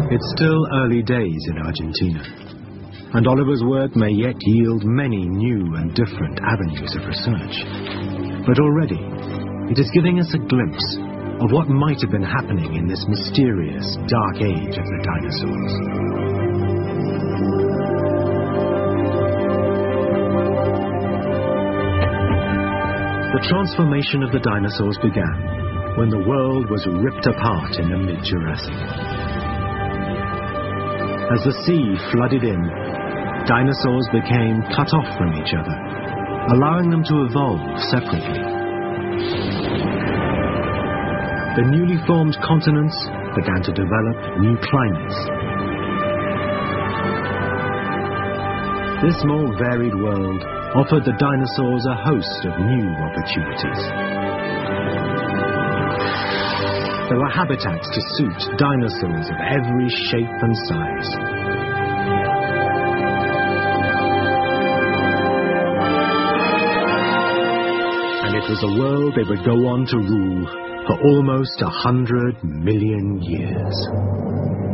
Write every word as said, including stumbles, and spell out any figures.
It's still early days in Argentina, and Oliver's work may yet yield many new and different avenues of research. But already, it is giving us a glimpse of what might have been happening in this mysterious dark age of the dinosaurs. The transformation of the dinosaurs began when the world was ripped apart in the mid-Jurassic. As the sea flooded in, dinosaurs became cut off from each other, allowing them to evolve separately. The newly formed continents began to develop new climates. This more varied world offered the dinosaurs a host of new opportunities. There were habitats to suit dinosaurs of every shape and size. And it was a world they would go on to rule for almost a hundred million years.